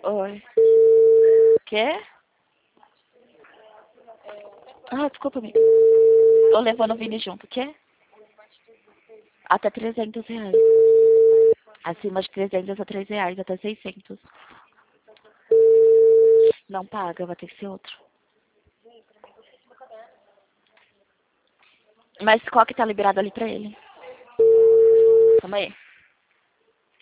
Oi. Quê? Ah, desculpa, amiga. Tô levando o Vini junto. Quê? Até R$ 300. Acima de 300 a R$ 3, até 600. Não paga, vai ter que ser outro. Mas qual que tá liberado ali pra ele? Calma aí.